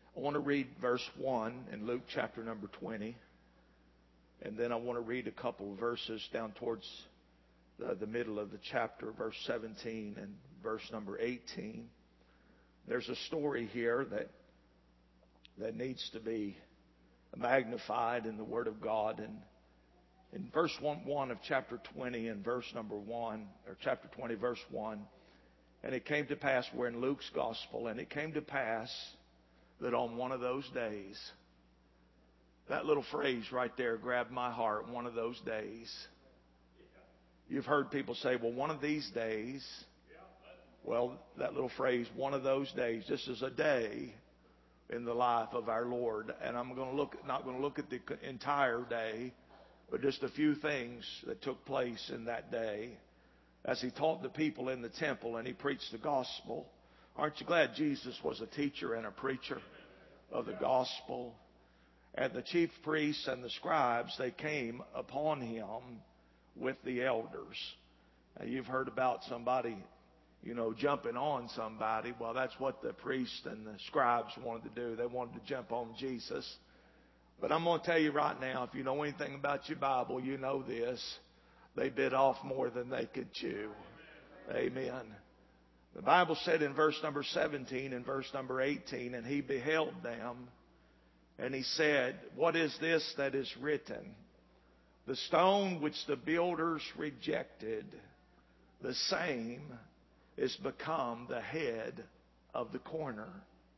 I want to read verse 1 in Luke chapter number 20. And then I want to read a couple of verses down towards the middle of the chapter, verse 17 and verse number 18. There's a story here that needs to be magnified in the Word of God. And in verse 1 of chapter 20 and verse number 1, or chapter 20, verse 1, and it came to pass, we're in Luke's Gospel, and it came to pass that on one of those days, that little phrase right there grabbed my heart, one of those days. You've heard people say, well, one of these days. Well, that little phrase, one of those days, this is a day in the life of our Lord. And I'm not going to look at the entire day, but just a few things that took place in that day as He taught the people in the temple and He preached the gospel. Aren't you glad Jesus was a teacher and a preacher of the gospel? And the chief priests and the scribes, they came upon Him with the elders. Now, you've heard about somebody, jumping on somebody. Well, that's what the priests and the scribes wanted to do. They wanted to jump on Jesus. But I'm going to tell you right now, if you know anything about your Bible, you know this. They bit off more than they could chew. Amen. The Bible said in verse number 17 and verse number 18, and He beheld them, and He said, what is this that is written? The stone which the builders rejected, the same is become the head of the corner.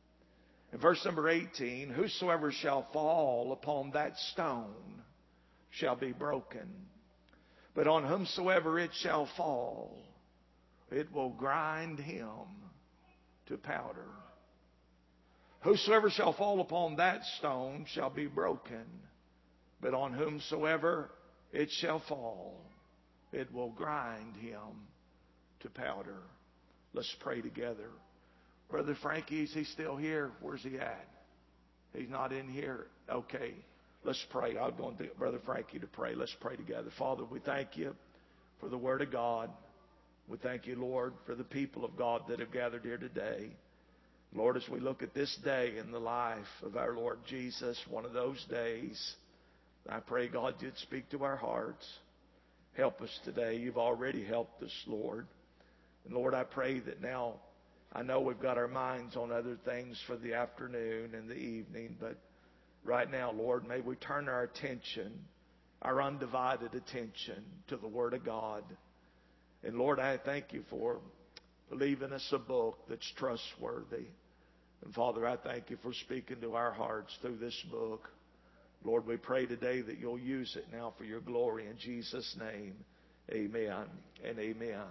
In verse number 18, whosoever shall fall upon that stone shall be broken. But on whomsoever it shall fall, it will grind him to powder. Whosoever shall fall upon that stone shall be broken. But on whomsoever it shall fall, it will grind him to powder. Let's pray together. Brother Frankie, is he still here? Where's he at? He's not in here? Okay. Let's pray. I'm going to Brother Frankie to pray. Let's pray together. Father, we thank You for the Word of God. We thank You, Lord, for the people of God that have gathered here today. Lord, as we look at this day in the life of our Lord Jesus, one of those days, I pray, God, You'd speak to our hearts. Help us today. You've already helped us, Lord. And Lord, I pray that now, I know we've got our minds on other things for the afternoon and the evening, but right now, Lord, may we turn our attention, our undivided attention, to the Word of God. And Lord, I thank You for leaving us a book that's trustworthy. And Father, I thank You for speaking to our hearts through this book. Lord, we pray today that You'll use it now for Your glory. In Jesus' name, amen and amen.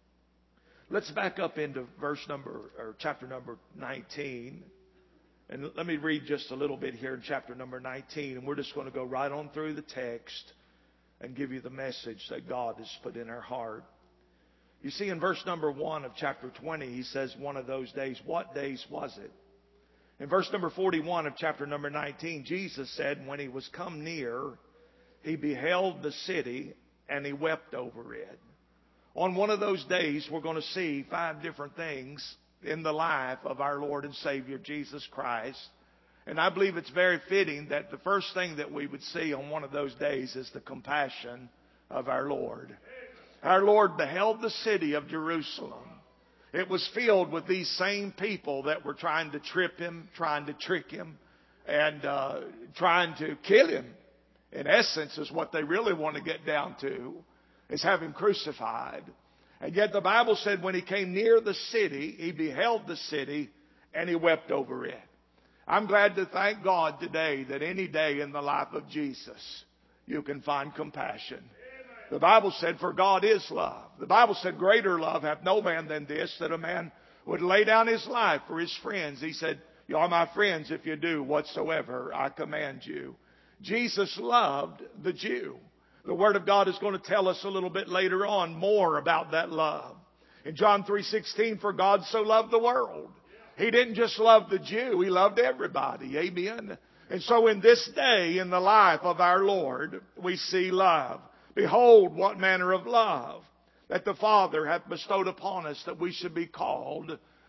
Let's back up into chapter number 19. And let me read just a little bit here in chapter number 19. And we're just going to go right on through the text and give you the message that God has put in our heart. You see, in verse number 1 of chapter 20, He says, one of those days. What days was it? In verse number 41 of chapter number 19, Jesus said, when He was come near, He beheld the city and He wept over it. On one of those days, we're going to see 5 different things in the life of our Lord and Savior, Jesus Christ. And I believe it's very fitting that the first thing that we would see on one of those days is the compassion of our Lord. Our Lord beheld the city of Jerusalem. It was filled with these same people that were trying to trip Him, trying to trick Him, and trying to kill Him. In essence, is what they really want to get down to, is have Him crucified. And yet the Bible said when He came near the city, He beheld the city and He wept over it. I'm glad to thank God today that any day in the life of Jesus, you can find compassion. The Bible said, for God is love. The Bible said, greater love hath no man than this, that a man would lay down his life for his friends. He said, you are my friends if you do whatsoever I command you. Jesus loved the Jew. The Word of God is going to tell us a little bit later on more about that love. In John 3:16, for God so loved the world. He didn't just love the Jew, He loved everybody. Amen. And so in this day, in the life of our Lord, we see love. Behold, what manner of love that the Father hath bestowed upon us, that we should be called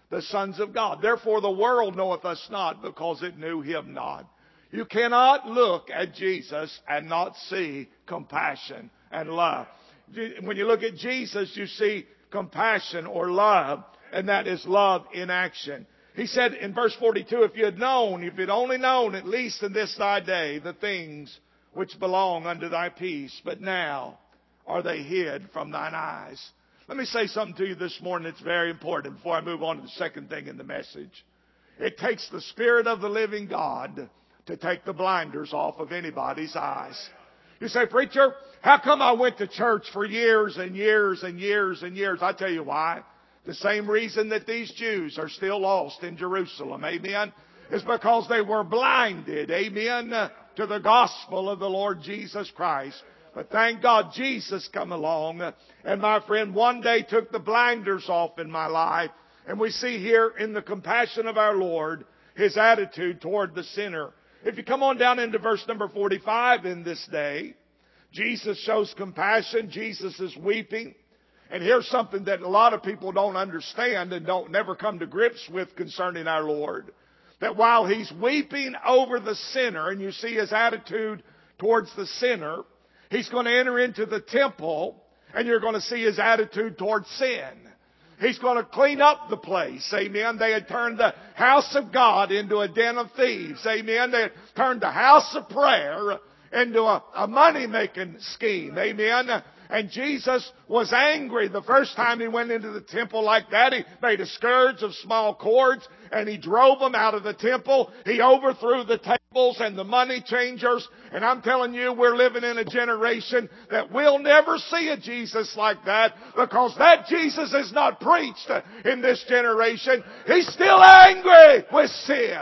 the sons of God. Therefore the world knoweth us not, because it knew Him not. You cannot look at Jesus and not see compassion and love. When you look at Jesus, you see compassion or love, and that is love in action. He said in verse 42, if you'd only known, at least in this thy day, the things which belong unto thy peace, but now are they hid from thine eyes. Let me say something to you this morning that's very important before I move on to the second thing in the message. It takes the Spirit of the living God to take the blinders off of anybody's eyes. You say, preacher, how come I went to church for years and years and years and years? I tell you why. The same reason that these Jews are still lost in Jerusalem, amen, is because they were blinded, amen, to the gospel of the Lord Jesus Christ. But thank God Jesus come along, and my friend one day took the blinders off in my life. And we see here in the compassion of our Lord, His attitude toward the sinner. If you come on down into verse number 45 in this day, Jesus shows compassion. Jesus is weeping. And here's something that a lot of people don't understand and don't never come to grips with concerning our Lord. That while He's weeping over the sinner, and you see His attitude towards the sinner, He's going to enter into the temple, and you're going to see His attitude towards sin. He's going to clean up the place. Amen. They had turned the house of God into a den of thieves. Amen. They had turned the house of prayer into a money-making scheme. Amen. And Jesus was angry the first time He went into the temple like that. He made a scourge of small cords and He drove them out of the temple. He overthrew the tables and the money changers. And I'm telling you, we're living in a generation that will never see a Jesus like that, because that Jesus is not preached in this generation. He's still angry with sin.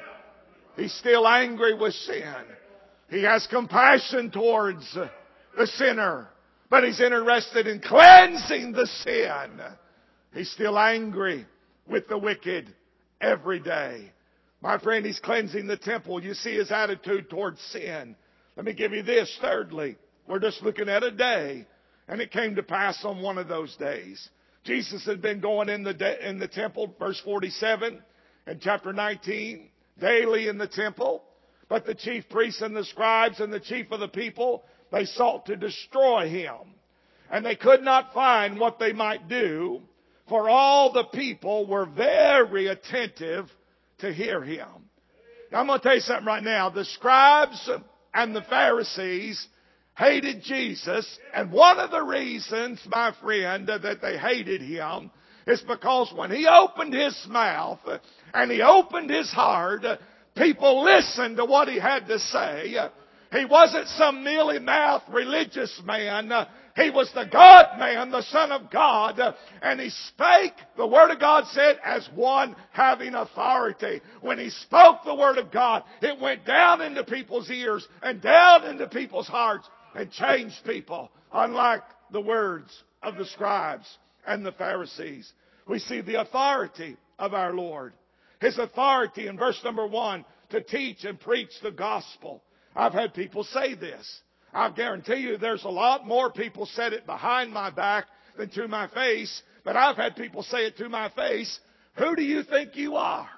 He's still angry with sin. He has compassion towards the sinner, but He's interested in cleansing the sin. He's still angry with the wicked every day. My friend, He's cleansing the temple. You see His attitude towards sin. Let me give you this. Thirdly, we're just looking at a day, and it came to pass on one of those days. Jesus had been going in the temple, verse 47, in chapter 19, daily in the temple. But the chief priests and the scribes and the chief of the people, they sought to destroy Him. And they could not find what they might do, for all the people were very attentive to hear Him. Now, I'm going to tell you something right now. The scribes and the Pharisees hated Jesus. And one of the reasons, my friend, that they hated Him is because when He opened His mouth and He opened His heart, people listened to what He had to say. He wasn't some mealy-mouthed religious man. He was the God-man, the Son of God. And He spake, the Word of God said, as one having authority. When He spoke the Word of God, it went down into people's ears and down into people's hearts and changed people. Unlike the words of the scribes and the Pharisees. We see the authority of our Lord. His authority in verse number 1 to teach and preach the gospel. I've had people say this. I guarantee you there's a lot more people said it behind my back than to my face. But I've had people say it to my face. Who do you think you are?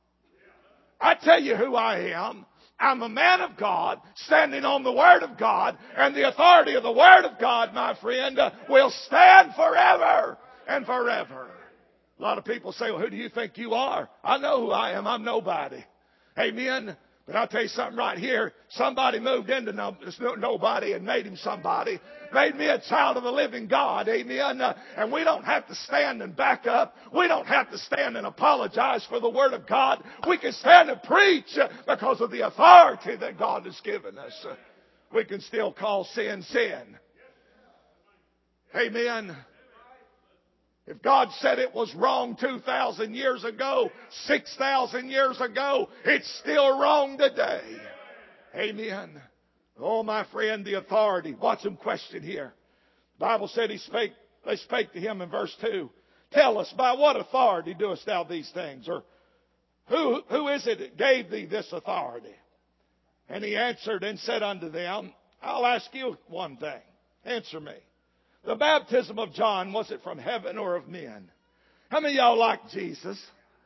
I tell you who I am. I'm a man of God standing on the Word of God. And the authority of the Word of God, my friend, will stand forever and forever. A lot of people say, well, who do you think you are? I know who I am. I'm nobody. Amen. But I'll tell you something right here. Somebody moved into nobody and made him somebody. Made me a child of the living God. Amen. And we don't have to stand and back up. We don't have to stand and apologize for the Word of God. We can stand and preach because of the authority that God has given us. We can still call sin, sin. Amen. If God said it was wrong 2,000 years ago, 6,000 years ago, it's still wrong today. Amen. Oh, my friend, the authority. Watch him question here. The Bible said they spake to Him in verse 2. Tell us, by what authority doest thou these things? Or who is it that gave thee this authority? And He answered and said unto them, I'll ask you one thing. Answer me. The baptism of John, was it from heaven or of men? How many of y'all like Jesus?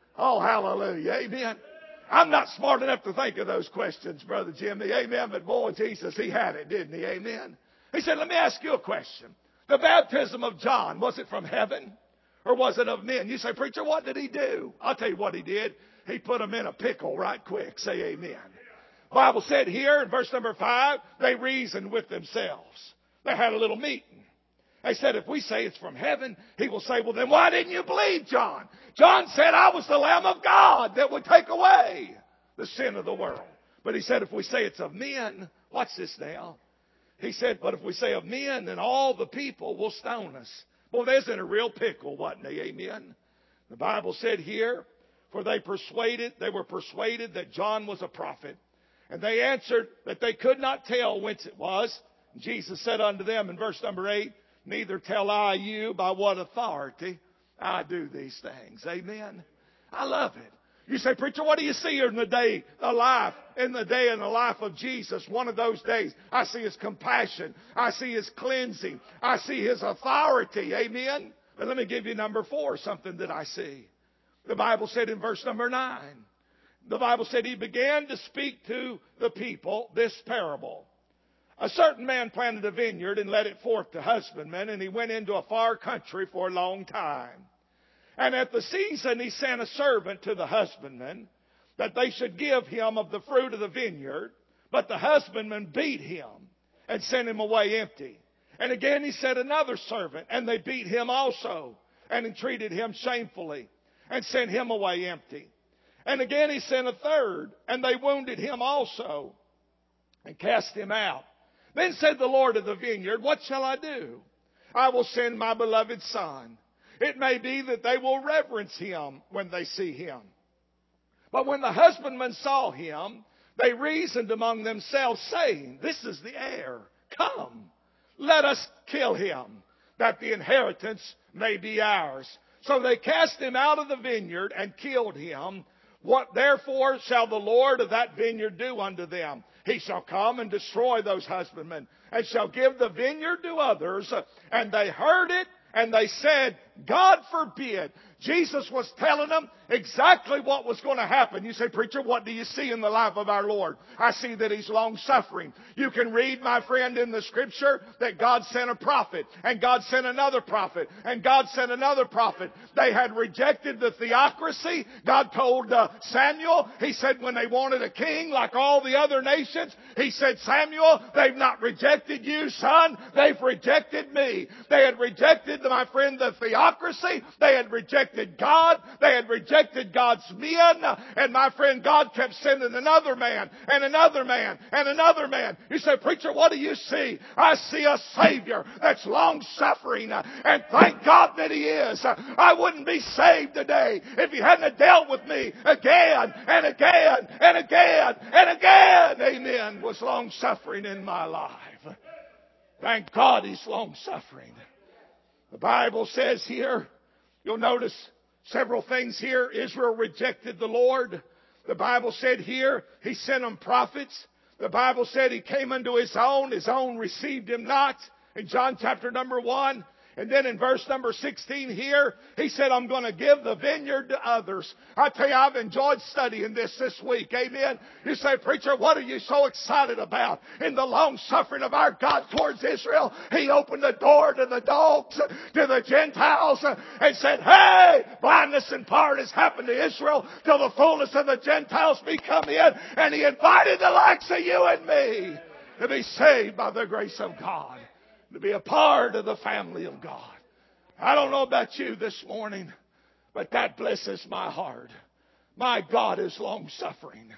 Oh, hallelujah. Amen. I'm not smart enough to think of those questions, Brother Jimmy. Amen. But boy, Jesus, he had it, didn't he? Amen. He said, let me ask you a question. The baptism of John, was it from heaven or was it of men? You say, preacher, what did he do? I'll tell you what he did. He put them in a pickle right quick. Say amen. The Bible said here in verse number 5, they reasoned with themselves. They had a little meeting. They said, if we say it's from heaven, he will say, well, then why didn't you believe John? John said, I was the Lamb of God that would take away the sin of the world. But he said, if we say it's of men, watch this now. He said, but if we say of men, then all the people will stone us. Boy, there's in a real pickle, wasn't he? Amen. The Bible said here, for they were persuaded that John was a prophet. And they answered that they could not tell whence it was. Jesus said unto them in verse number 8, neither tell I you by what authority I do these things. Amen. I love it. You say, preacher, what do you see in the day of life? In the day in the life of Jesus, one of those days, I see his compassion. I see his cleansing. I see his authority. Amen. But let me give you number 4, something that I see. The Bible said in verse number 9, the Bible said he began to speak to the people this parable. A certain man planted a vineyard and let it forth to husbandmen, and he went into a far country for a long time. And at the season he sent a servant to the husbandmen that they should give him of the fruit of the vineyard. But the husbandmen beat him and sent him away empty. And again he sent another servant, and they beat him also and entreated him shamefully and sent him away empty. And again he sent a third, and they wounded him also and cast him out. Then said the Lord of the vineyard, what shall I do? I will send my beloved son. It may be that they will reverence him when they see him. But when the husbandmen saw him, they reasoned among themselves, saying, this is the heir. Come, let us kill him, that the inheritance may be ours. So they cast him out of the vineyard and killed him. What therefore shall the Lord of that vineyard do unto them? He shall come and destroy those husbandmen, and shall give the vineyard to others. And they heard it, and they said, God forbid. Jesus was telling them exactly what was going to happen. You say, preacher, what do you see in the life of our Lord? I see that he's long-suffering. You can read, my friend, in the scripture that God sent a prophet, and God sent another prophet, and God sent another prophet. They had rejected the theocracy. God told Samuel, he said when they wanted a king like all the other nations, he said, Samuel, they've not rejected you, son. They've rejected me. They had rejected, my friend, the theocracy. They had rejected God. They had rejected God's men. And my friend, God kept sending another man and another man and another man. You say, preacher, what do you see? I see a Savior that's long-suffering. And thank God that he is. I wouldn't be saved today if he hadn't dealt with me again and again and again and again. Amen. Was long-suffering in my life. Thank God he's long-suffering. The Bible says here, you'll notice several things here. Israel rejected the Lord. The Bible said here, he sent them prophets. The Bible said he came unto his own received him not. In John chapter number 1. And then in verse number 16 here, he said, I'm going to give the vineyard to others. I tell you, I've enjoyed studying this week. Amen. You say, preacher, what are you so excited about? In the long suffering of our God towards Israel, he opened the door to the dogs, to the Gentiles, and said, hey, blindness in part has happened to Israel till the fullness of the Gentiles be come in. And he invited the likes of you and me to be saved by the grace of God, to be a part of the family of God. I don't know about you this morning, but that blesses my heart. My God is long-suffering.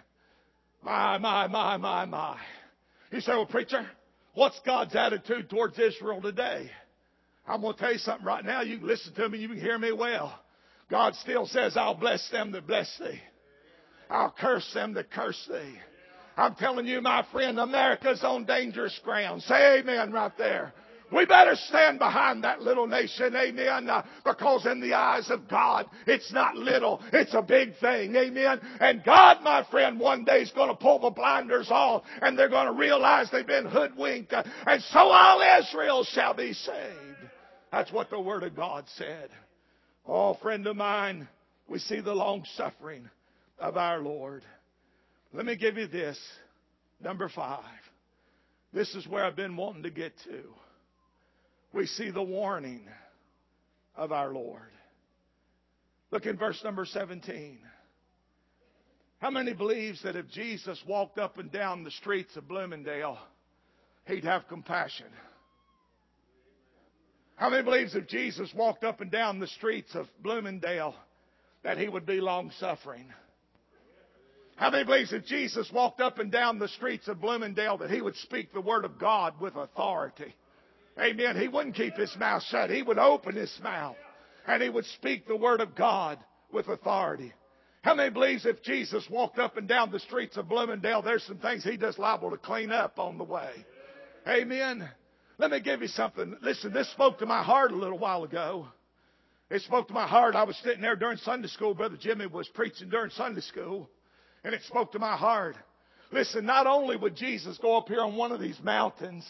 My. You say, well, preacher, what's God's attitude towards Israel today? I'm going to tell you something right now. You can listen to me. You can hear me well. God still says, I'll bless them that bless thee. I'll curse them that curse thee. I'm telling you, my friend, America's on dangerous ground. Say amen right there. We better stand behind that little nation, amen, because in the eyes of God, it's not little, it's a big thing, amen. And God, my friend, one day is going to pull the blinders off, and they're going to realize they've been hoodwinked, and so all Israel shall be saved. That's what the Word of God said. Oh, friend of mine, We see the long suffering of our Lord. Let me give you this. Number 5. This is where I've been wanting to get to. We see the warning of our Lord. Look in verse number 17. How many believes that if Jesus walked up and down the streets of Bloomingdale, He'd have compassion? How many believes if Jesus walked up and down the streets of Bloomingdale that He would be long-suffering? How many believes if Jesus walked up and down the streets of Bloomingdale that He would speak the Word of God with authority? Amen. He wouldn't keep His mouth shut. He would open His mouth and He would speak the Word of God with authority. How many believes if Jesus walked up and down the streets of Bloomingdale, there's some things He just liable to clean up on the way? Amen. Let me give you something. Listen, this spoke to my heart a little while ago. It spoke to my heart. I was sitting there during Sunday school. Brother Jimmy was preaching during Sunday school. And it spoke to my heart. Listen, not only would Jesus go up here on one of these mountains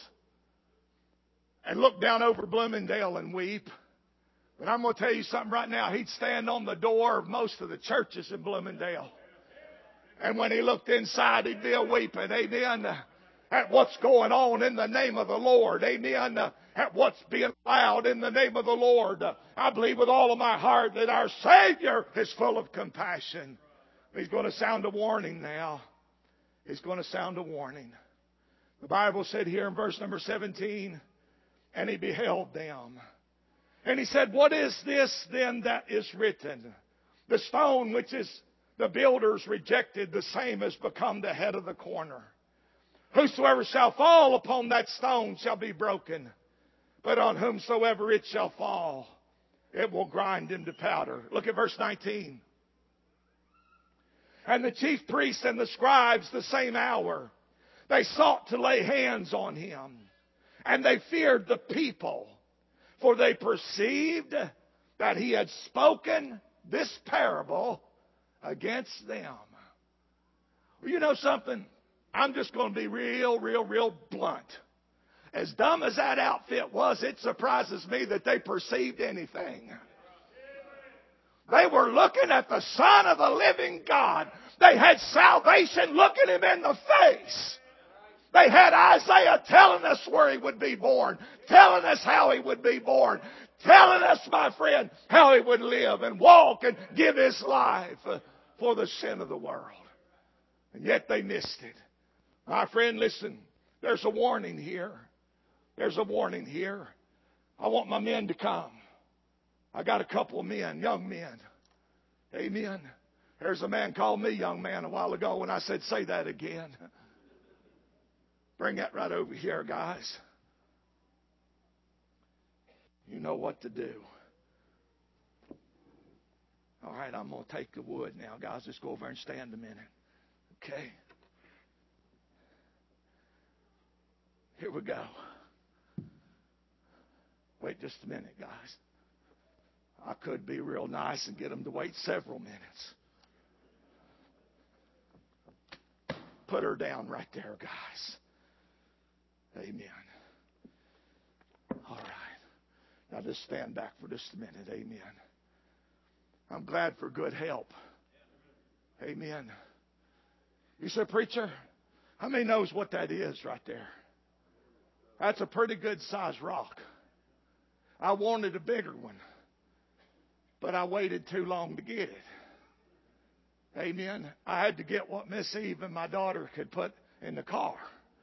and look down over Bloomingdale and weep, but I'm going to tell you something right now. He'd stand on the door of most of the churches in Bloomingdale. And when He looked inside, He'd be a-weeping. Amen. At what's going on in the name of the Lord. Amen. At what's being allowed in the name of the Lord. I believe with all of my heart that our Savior is full of compassion. He's going to sound a warning now. He's going to sound a warning. The Bible said here in verse number 17, and He beheld them. And He said, what is this then that is written? The stone which is the builders rejected, the same has become the head of the corner. Whosoever shall fall upon that stone shall be broken. But on whomsoever it shall fall, it will grind him to powder. Look at verse 19. And the chief priests and the scribes the same hour, they sought to lay hands on Him. And they feared the people, for they perceived that He had spoken this parable against them. Well, you know something? I'm just going to be real blunt. As dumb as that outfit was, it surprises me that they perceived anything. They were looking at the Son of the living God. They had salvation looking Him in the face. They had Isaiah telling us where He would be born, telling us how He would be born, telling us, my friend, how He would live and walk and give His life for the sin of the world. And yet they missed it. My friend, listen, there's a warning here. There's a warning here. I want my men to come. I got a couple of men, young men. Amen. There's a man called me young man a while ago when I said, say that again. Bring that right over here, guys. You know what to do. All right, I'm going to take the wood now, guys. Let's go over and stand a minute. Okay. Here we go. Wait just a minute, guys. I could be real nice and get them to wait several minutes. Put her down right there, guys. Amen. All right. Now just stand back for just a minute. Amen. I'm glad for good help. Amen. You said, preacher, how many knows what that is right there? That's a pretty good sized rock. I wanted a bigger one, but I waited too long to get it. Amen. I had to get what Miss Eve and my daughter could put in the car.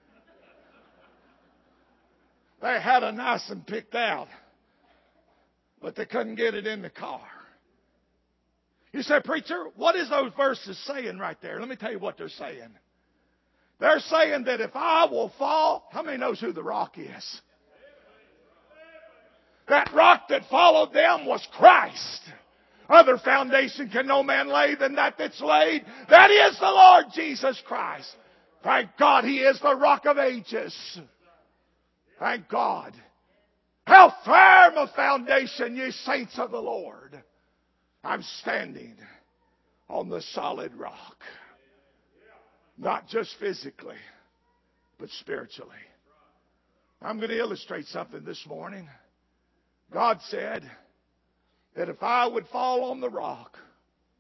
They had a nice one picked out, but they couldn't get it in the car. You say, preacher, what is those verses saying right there? Let me tell you what they're saying. They're saying that if I will fall, how many knows who the rock is? That rock that followed them was Christ. Other foundation can no man lay than that that's laid. That is the Lord Jesus Christ. Thank God He is the rock of ages. Thank God. How firm a foundation, ye saints of the Lord. I'm standing on the solid rock. Not just physically, but spiritually. I'm going to illustrate something this morning. God said that if I would fall on the rock,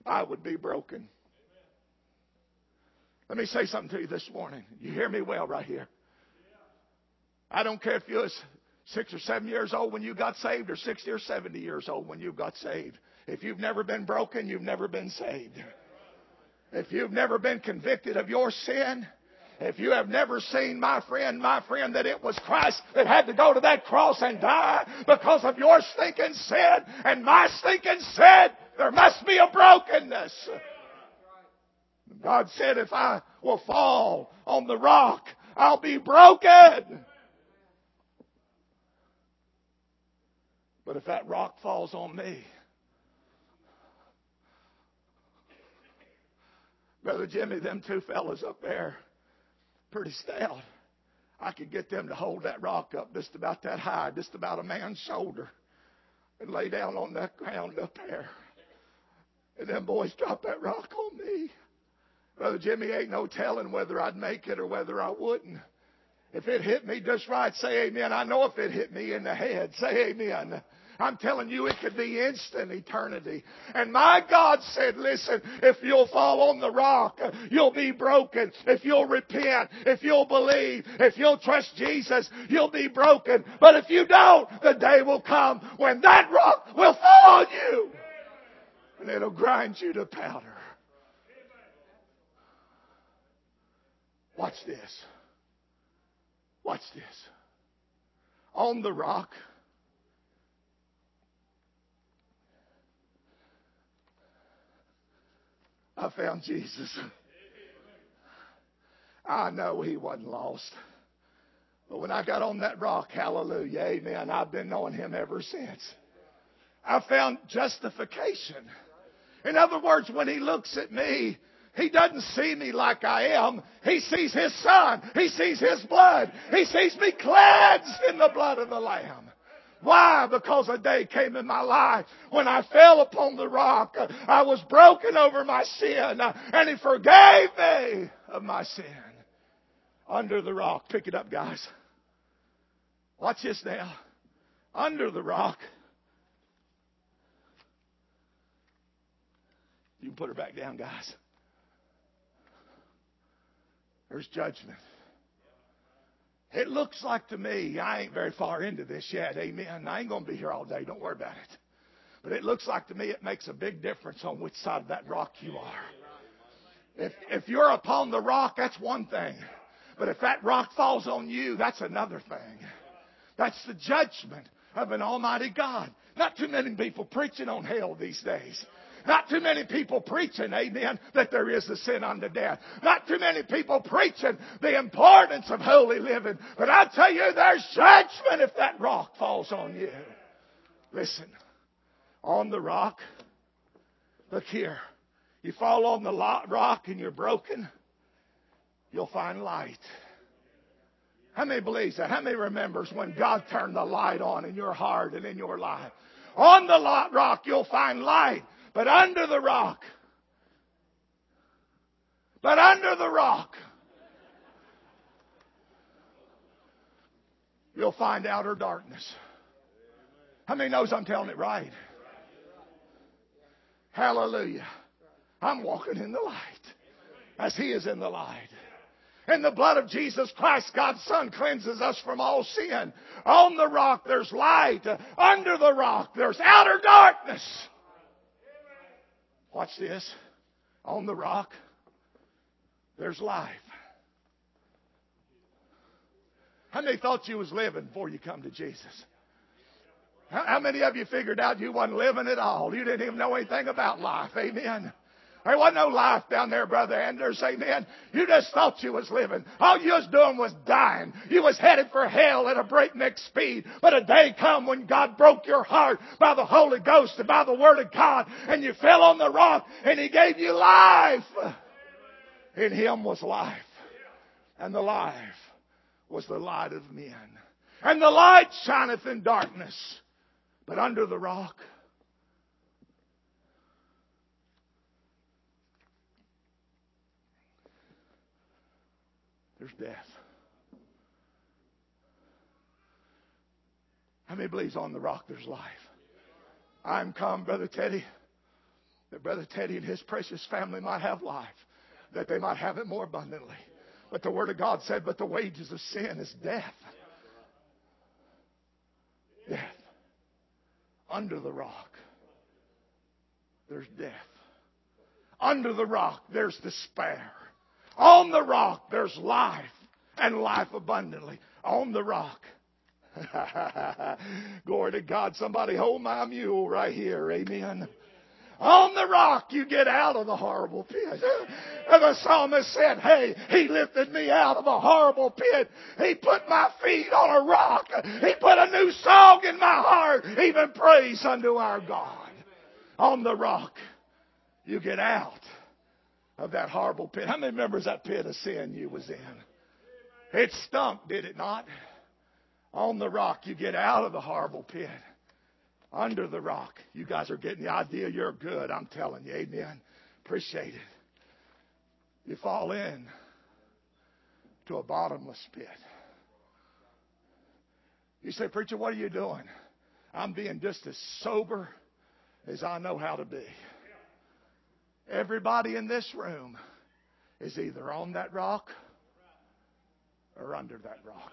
I would be broken. Let me say something to you this morning. You hear me well right here. I don't care if you was 6 or 7 years old when you got saved or 60 or 70 years old when you got saved. If you've never been broken, you've never been saved. If you've never been convicted of your sin, if you have never seen, my friend, that it was Christ that had to go to that cross and die because of your stinking sin and my stinking sin, there must be a brokenness. God said, if I will fall on the rock, I'll be broken. But if that rock falls on me, Brother Jimmy, them two fellas up there, pretty stout. I could get them to hold that rock up just about that high, just about a man's shoulder, and lay down on that ground up there. And them boys dropped that rock on me. Brother Jimmy, ain't no telling whether I'd make it or whether I wouldn't. If it hit me just right, say amen. I know if it hit me in the head, say amen. I'm telling you, it could be instant eternity. And my God said, listen, if you'll fall on the rock, you'll be broken. If you'll repent, if you'll believe, if you'll trust Jesus, you'll be broken. But if you don't, the day will come when that rock will fall on you. And it'll grind you to powder. Watch this. Watch this. On the rock, I found Jesus. I know he wasn't lost. But when I got on that rock, hallelujah, amen, I've been knowing him ever since. I found justification. In other words, when he looks at me, he doesn't see me like I am. He sees his son. He sees his blood. He sees me cleansed in the blood of the Lamb. Why? Because a day came in my life when I fell upon the rock. I was broken over my sin, and he forgave me of my sin. Under the rock. Pick it up, guys. Watch this now. Under the rock. You can put her back down, guys. There's judgment. It looks like to me, I ain't very far into this yet, amen. I ain't going to be here all day, don't worry about it. But it looks like to me it makes a big difference on which side of that rock you are. If you're upon the rock, that's one thing. But if that rock falls on you, that's another thing. That's the judgment of an almighty God. Not too many people preaching on hell these days. Not too many people preaching, amen, that there is a sin unto death. Not too many people preaching the importance of holy living. But I tell you, there's judgment if that rock falls on you. Listen, on the rock, look here. You fall on the rock and you're broken, you'll find light. How many believes that? How many remembers when God turned the light on in your heart and in your life? On the rock, you'll find light. But under the rock, you'll find outer darkness. How many knows I'm telling it right? Hallelujah. I'm walking in the light as he is in the light. And the blood of Jesus Christ, God's Son, cleanses us from all sin. On the rock, there's light. Under the rock, there's outer darkness. Watch this. On the rock, there's life. How many thought you was living before you come to Jesus? How many of you figured out you wasn't living at all? You didn't even know anything about life. Amen. There wasn't no life down there, Brother Anders. Amen. You just thought you was living. All you was doing was dying. You was headed for hell at a breakneck speed. But a day come when God broke your heart by the Holy Ghost and by the Word of God. And you fell on the rock and he gave you life. In him was life. And the life was the light of men. And the light shineth in darkness. But under the rock, there's death. How many believes on the rock there's life? I'm come, Brother Teddy, that Brother Teddy and his precious family might have life, that they might have it more abundantly. But the Word of God said, but the wages of sin is death. Death. Under the rock, there's death. Under the rock, there's despair. On the rock, there's life, and life abundantly. On the rock. Glory to God. Somebody hold my mule right here. Amen. On the rock, you get out of the horrible pit. And the psalmist said, hey, He lifted me out of a horrible pit. He put my feet on a rock. He put a new song in my heart. Even praise unto our God. On the rock, you get out of that horrible pit. How many members that pit of sin you was in? It stunk, did it not? On the rock, you get out of the horrible pit. Under the rock. You guys are getting the idea. You're good. I'm telling you. Amen. Appreciate it. You fall in to a bottomless pit. You say, preacher, what are you doing? I'm being just as sober as I know how to be. Everybody in this room is either on that rock or under that rock.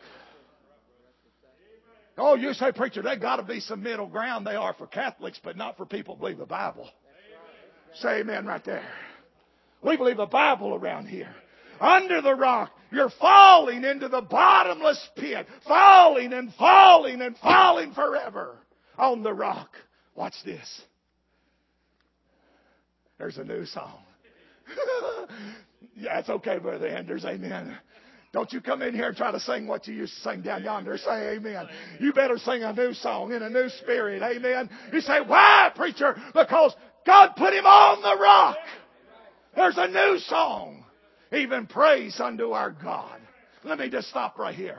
Oh, you say, preacher, there got to be some middle ground. They are for Catholics, but not for people who believe the Bible. Say amen right there. We believe the Bible around here. Under the rock, you're falling into the bottomless pit. Falling and falling and falling forever. On the rock. Watch this. There's a new song. Yeah, it's okay, Brother Anders. Amen. Don't you come in here and try to sing what you used to sing down yonder. Say amen. You better sing a new song in a new spirit. Amen. You say, why, preacher? Because God put him on the rock. There's a new song. Even praise unto our God. Let me just stop right here.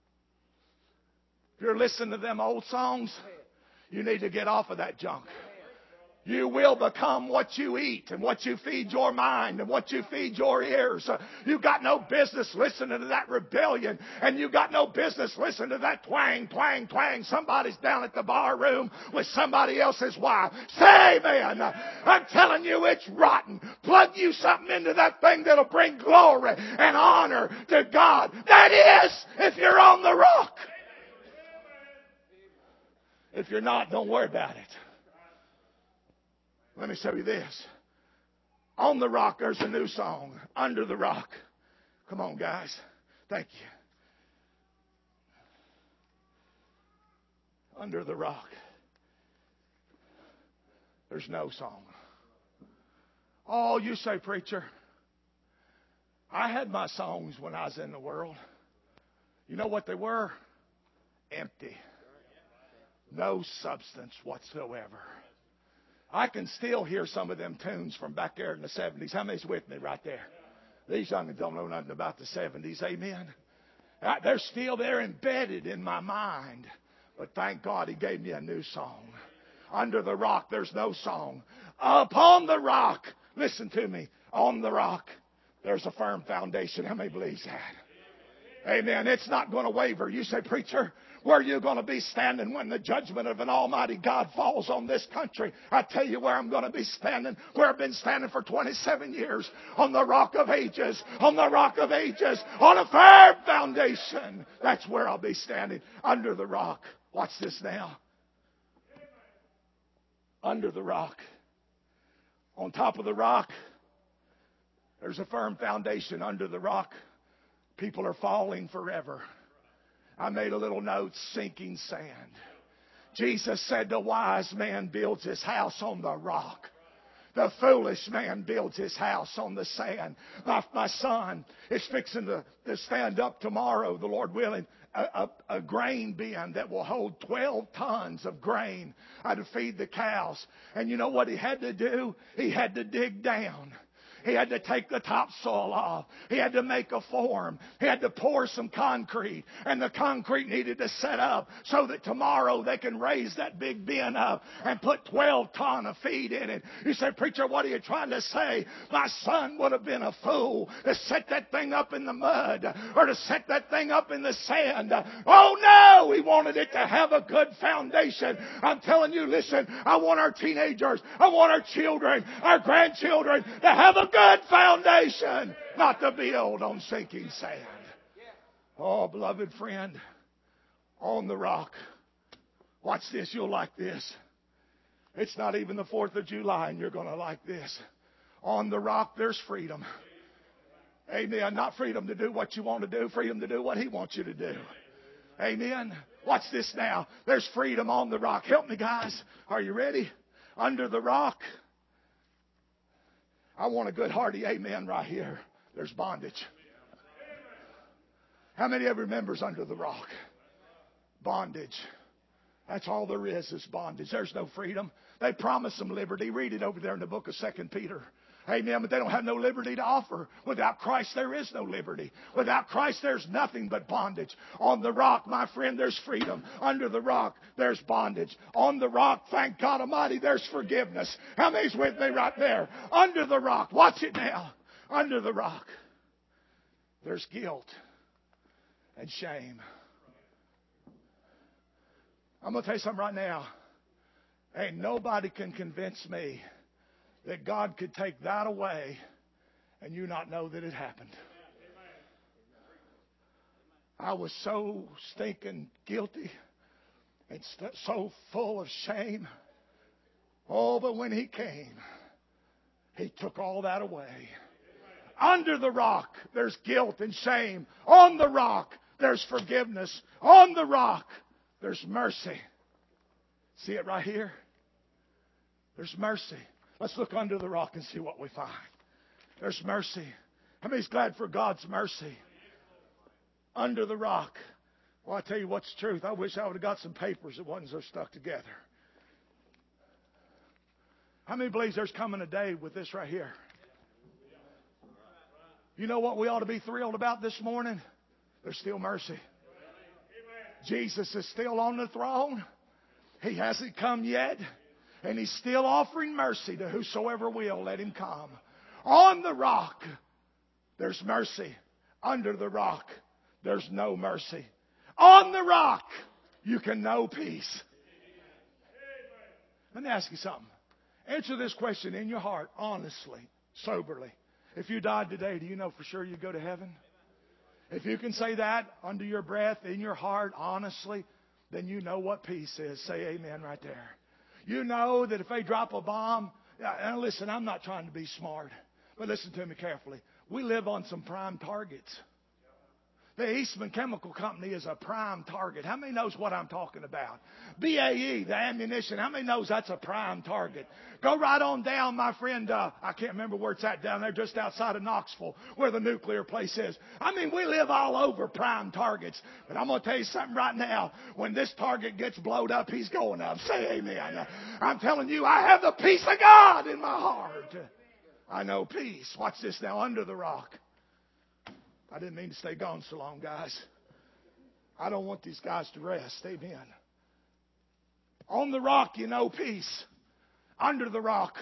If you're listening to them old songs, you need to get off of that junk. You will become what you eat and what you feed your mind and what you feed your ears. You got no business listening to that rebellion, and you got no business listening to that twang, twang, twang. Somebody's down at the bar room with somebody else's wife. Say amen. I'm telling you, it's rotten. Plug you something into that thing that'll bring glory and honor to God. That is, if you're on the rock. If you're not, don't worry about it. Let me show you this. On the rock, there's a new song. Under the rock. Come on, guys. Thank you. Under the rock, there's no song. Oh, you say, preacher, I had my songs when I was in the world. You know what they were? Empty. No substance whatsoever. I can still hear some of them tunes from back there in the 70s. How many's with me right there? These youngins don't know nothing about the 70s. Amen. They're still there embedded in my mind. But thank God He gave me a new song. Under the rock, there's no song. Upon the rock, listen to me. On the rock, there's a firm foundation. How many believes that? Amen. It's not going to waver. You say, preacher, where are you going to be standing when the judgment of an almighty God falls on this country? I tell you where I'm going to be standing, where I've been standing for 27 years, on the rock of ages, on the rock of ages, on a firm foundation. That's where I'll be standing, under the rock. Watch this now. Under the rock. On top of the rock, there's a firm foundation. Under the rock, people are falling forever. I made a little note, sinking sand. Jesus said the wise man builds his house on the rock. The foolish man builds his house on the sand. My son is fixing to stand up tomorrow, the Lord willing, a grain bin that will hold 12 tons of grain to feed the cows. And you know what he had to do? He had to dig down. He had to take the topsoil off. He had to make a form. He had to pour some concrete. And the concrete needed to set up so that tomorrow they can raise that big bin up and put 12 ton of feed in it. You say, preacher, what are you trying to say? My son would have been a fool to set that thing up in the mud or to set that thing up in the sand. Oh no, he wanted it to have a good foundation. I'm telling you, listen, I want our teenagers, I want our children, our grandchildren to have a good foundation, not to build on sinking sand. Oh, beloved friend, on the rock. Watch this, you'll like this. It's not even the 4th of July and you're going to like this. On the rock, there's freedom. Amen. Not freedom to do what you want to do, freedom to do what He wants you to do. Amen. Watch this now. There's freedom on the rock. Help me, guys. Are you ready? Under the rock. I want a good hearty amen right here. There's bondage. How many ever remembers under the rock? Bondage. That's all there is bondage. There's no freedom. They promise them liberty. Read it over there in the book of 2 Peter. Amen. But they don't have no liberty to offer. Without Christ, there is no liberty. Without Christ, there's nothing but bondage. On the rock, my friend, there's freedom. Under the rock, there's bondage. On the rock, thank God Almighty, there's forgiveness. How many's with me right there? Under the rock. Watch it now. Under the rock, there's guilt and shame. I'm going to tell you something right now. Ain't nobody can convince me that God could take that away and you not know that it happened. I was so stinking guilty and so full of shame. Oh, but when He came, He took all that away. Under the rock, there's guilt and shame. On the rock, there's forgiveness. On the rock, there's mercy. See it right here? There's mercy. Let's look under the rock and see what we find. There's mercy. How many's glad for God's mercy? Under the rock. Well, I tell you what's the truth. I wish I would have got some papers that wasn't so stuck together. How many believes there's coming a day with this right here? You know what we ought to be thrilled about this morning? There's still mercy. Jesus is still on the throne. He hasn't come yet. And He's still offering mercy to whosoever will let Him come. On the rock, there's mercy. Under the rock, there's no mercy. On the rock, you can know peace. Let me ask you something. Answer this question in your heart, honestly, soberly. If you died today, do you know for sure you'd go to heaven? If you can say that under your breath, in your heart, honestly, then you know what peace is. Say amen right there. You know that if they drop a bomb, and listen, I'm not trying to be smart, but listen to me carefully. We live on some prime targets. The Eastman Chemical Company is a prime target. How many knows what I'm talking about? BAE, the ammunition, how many knows that's a prime target? Go right on down, my friend. I can't remember where it's at down there, just outside of Knoxville, where the nuclear place is. I mean, we live all over prime targets. But I'm going to tell you something right now. When this target gets blowed up, he's going up. Say amen. I'm telling you, I have the peace of God in my heart. I know peace. Watch this now, under the rock. I didn't mean to stay gone so long, guys. I don't want these guys to rest. Amen. On the rock, you know peace. Under the rock,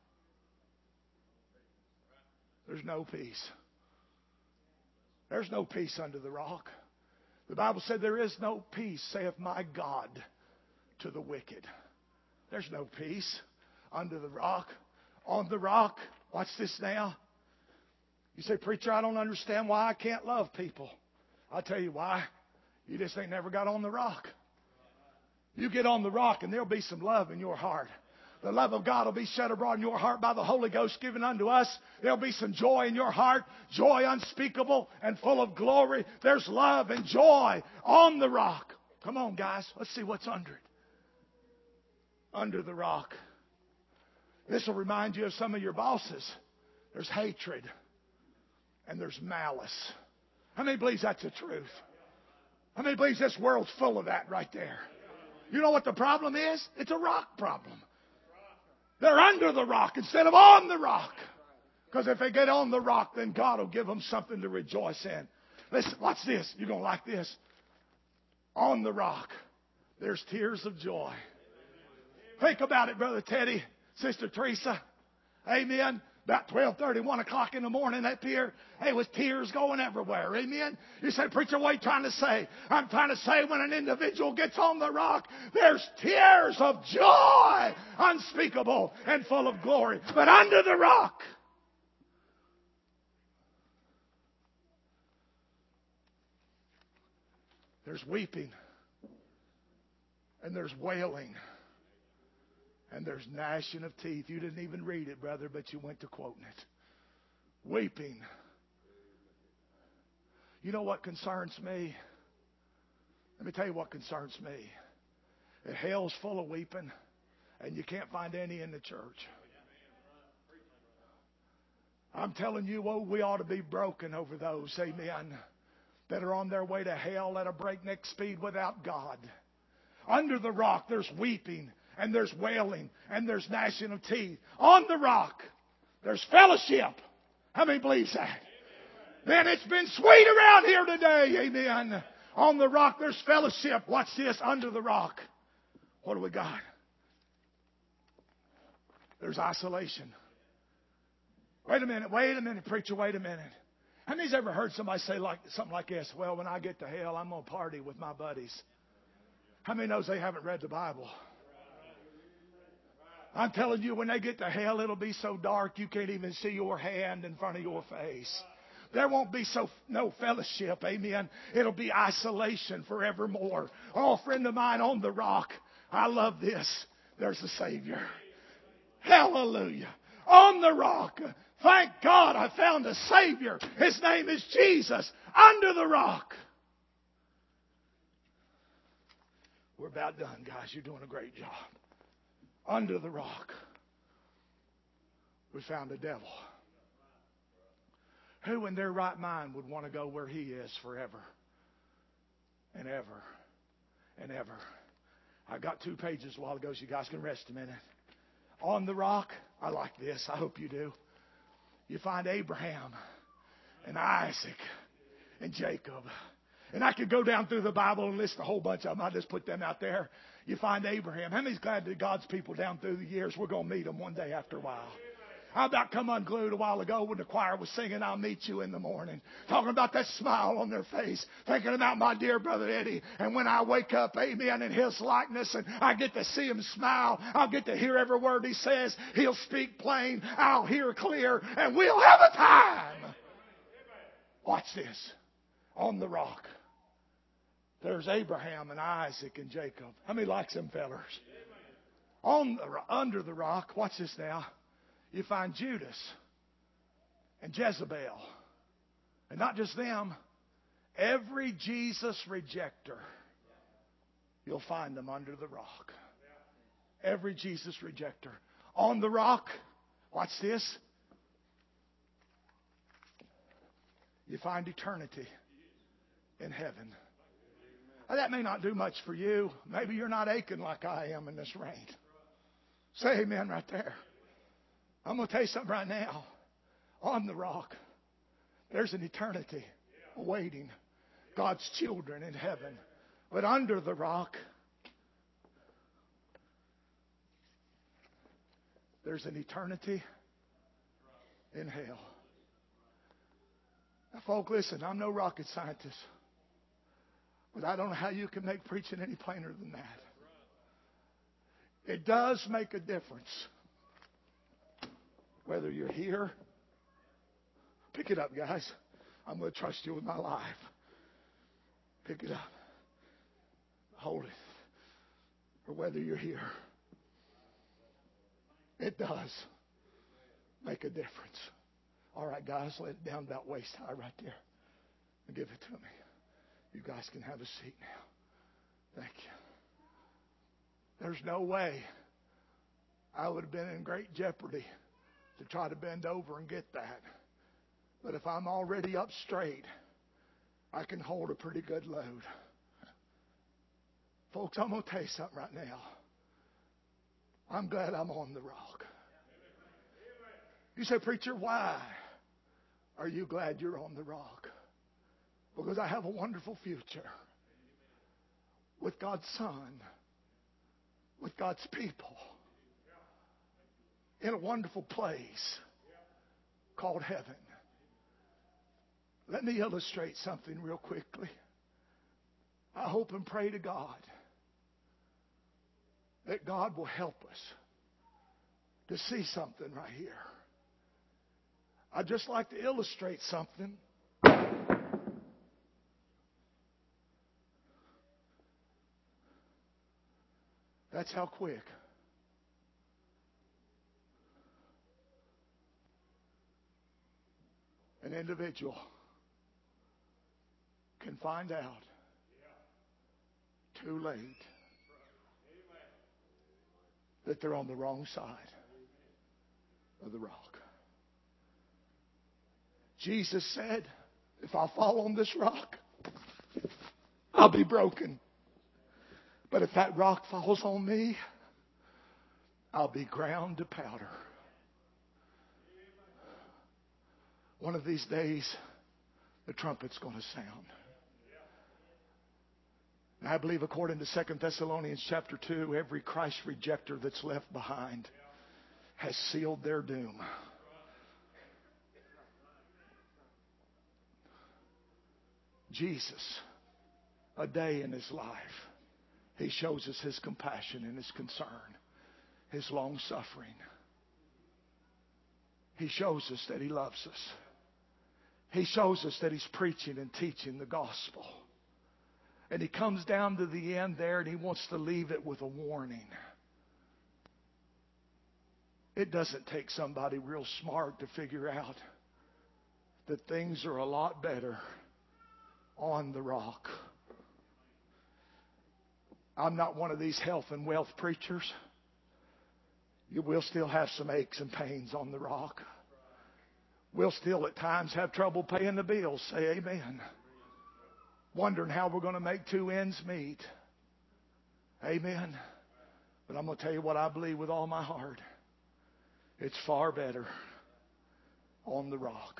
there's no peace. There's no peace under the rock. The Bible said there is no peace, saith my God, to the wicked. There's no peace under the rock. On the rock, watch this now. You say, preacher, I don't understand why I can't love people. I'll tell you why. You just ain't never got on the rock. You get on the rock and there'll be some love in your heart. The love of God will be shed abroad in your heart by the Holy Ghost given unto us. There'll be some joy in your heart, joy unspeakable and full of glory. There's love and joy on the rock. Come on, guys. Let's see what's under it. Under the rock. This will remind you of some of your bosses. There's hatred. And there's malice. How many believes that's the truth? How many believes this world's full of that right there? You know what the problem is? It's a rock problem. They're under the rock instead of on the rock. Because if they get on the rock, then God will give them something to rejoice in. Listen, watch this. You're going to like this. On the rock, there's tears of joy. Think about it, Brother Teddy, Sister Teresa. Amen. About 12:30, 1 o'clock in the morning up here, it was tears going everywhere. Amen. You say, preacher, what are you trying to say? I'm trying to say when an individual gets on the rock, there's tears of joy, unspeakable and full of glory. But under the rock, there's weeping, and there's wailing, and there's gnashing of teeth. You didn't even read it, brother, but you went to quoting it. Weeping. You know what concerns me? Let me tell you what concerns me. That hell's full of weeping, and you can't find any in the church. I'm telling you, oh, we ought to be broken over those, amen, that are on their way to hell at a breakneck speed without God. Under the rock, there's weeping, and there's wailing, and there's gnashing of teeth. On the rock, there's fellowship. How many believes that? Man, it's been sweet around here today. Amen. On the rock, there's fellowship. Watch this. Under the rock, what do we got? There's isolation. Wait a minute, preacher, wait a minute. How many's ever heard somebody say something like this? Well, when I get to hell, I'm going to party with my buddies. How many knows they haven't read the Bible? I'm telling you, when they get to hell, it'll be so dark you can't even see your hand in front of your face. There won't be no fellowship, amen. It'll be isolation forevermore. Oh, friend of mine, on the rock, I love this. There's a Savior. Hallelujah. On the rock, thank God I found a Savior. His name is Jesus. Under the rock. We're about done, guys. You're doing a great job. Under the rock, we found a devil. Who in their right mind would want to go where he is forever and ever and ever? I got 2 pages a while ago, so you guys can rest a minute. On the rock, I like this. I hope you do. You find Abraham and Isaac and Jacob. And I could go down through the Bible and list a whole bunch of them. I'll just put them out there. You find Abraham. How many's glad that God's people down through the years, we're going to meet them one day after a while? How about come unglued a while ago when the choir was singing, I'll meet you in the morning. Talking about that smile on their face. Thinking about my dear brother Eddie. And when I wake up, amen, in his likeness and I get to see him smile. I'll get to hear every word he says. He'll speak plain. I'll hear clear. And we'll have a time. Watch this. On the rock. There's Abraham and Isaac and Jacob. How many likes them fellers? Under the rock, watch this now. You find Judas and Jezebel. And not just them. Every Jesus rejecter. You'll find them under the rock. Every Jesus rejecter. On the rock, watch this. You find eternity in heaven. Now, that may not do much for you. Maybe you're not aching like I am in this rain. Say amen right there. I'm going to tell you something right now. On the rock, there's an eternity awaiting God's children in heaven. But under the rock, there's an eternity in hell. Now, folks, listen, I'm no rocket scientist. But I don't know how you can make preaching any plainer than that. It does make a difference whether you're here. Pick it up, guys. I'm going to trust you with my life. Pick it up. Hold it. Or whether you're here. It does make a difference. All right, guys, let it down about waist high right there. And give it to me. You guys can have a seat now. Thank you. There's no way I would have been in great jeopardy to try to bend over and get that. But if I'm already up straight, I can hold a pretty good load. Folks, I'm going to tell you something right now. I'm glad I'm on the rock. You say, preacher, why are you glad you're on the rock? Because I have a wonderful future with God's Son, with God's people, in a wonderful place called heaven. Let me illustrate something real quickly. I hope and pray to God that God will help us to see something right here. I'd just like to illustrate something. That's how quick an individual can find out too late that they're on the wrong side of the rock. Jesus said, if I fall on this rock, I'll be broken. But if that rock falls on me, I'll be ground to powder. One of these days, the trumpet's going to sound. And I believe according to 2 Thessalonians chapter 2, every Christ rejecter that's left behind has sealed their doom. Jesus, a day in His life, He shows us His compassion and His concern, His long suffering. He shows us that He loves us. He shows us that He's preaching and teaching the gospel. And He comes down to the end there and He wants to leave it with a warning. It doesn't take somebody real smart to figure out that things are a lot better on the rock. I'm not one of these health and wealth preachers. You will still have some aches and pains on the rock. We'll still at times have trouble paying the bills. Say amen. Wondering how we're going to make two ends meet. Amen. But I'm going to tell you what I believe with all my heart. It's far better on the rock.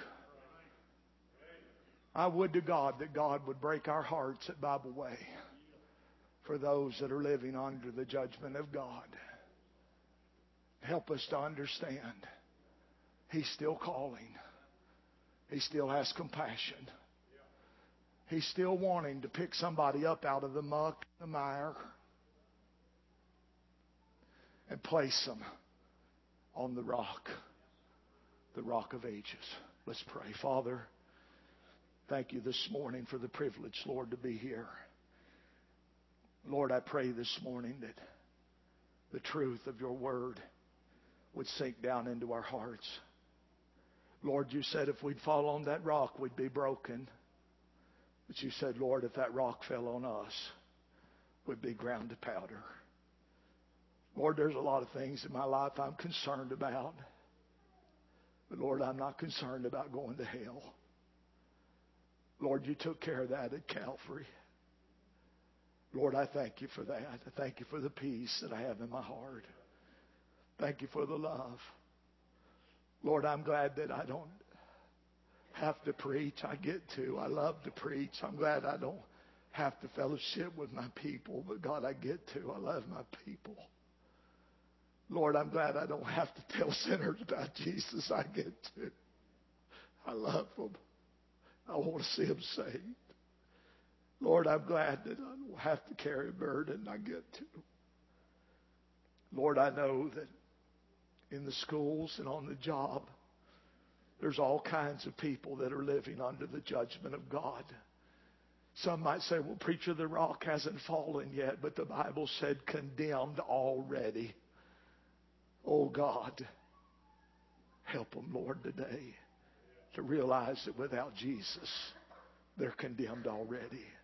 I would to God that God would break our hearts at Bible Way for those that are living under the judgment of God. Help us to understand He's still calling. He still has compassion. He's still wanting to pick somebody up out of the muck, the mire, and place them on the rock of ages. Let's pray. Father, thank you this morning for the privilege, Lord, to be here. Lord, I pray this morning that the truth of your word would sink down into our hearts. Lord, you said if we'd fall on that rock, we'd be broken. But you said, Lord, if that rock fell on us, we'd be ground to powder. Lord, there's a lot of things in my life I'm concerned about. But Lord, I'm not concerned about going to hell. Lord, you took care of that at Calvary. Lord, I thank you for that. I thank you for the peace that I have in my heart. Thank you for the love. Lord, I'm glad that I don't have to preach. I get to. I love to preach. I'm glad I don't have to fellowship with my people. But God, I get to. I love my people. Lord, I'm glad I don't have to tell sinners about Jesus. I get to. I love them. I want to see them saved. Lord, I'm glad that I don't have to carry a burden. I get to. Lord, I know that in the schools and on the job, there's all kinds of people that are living under the judgment of God. Some might say, well, preacher, the rock hasn't fallen yet, but the Bible said condemned already. Oh, God, help them, Lord, today to realize that without Jesus, they're condemned already.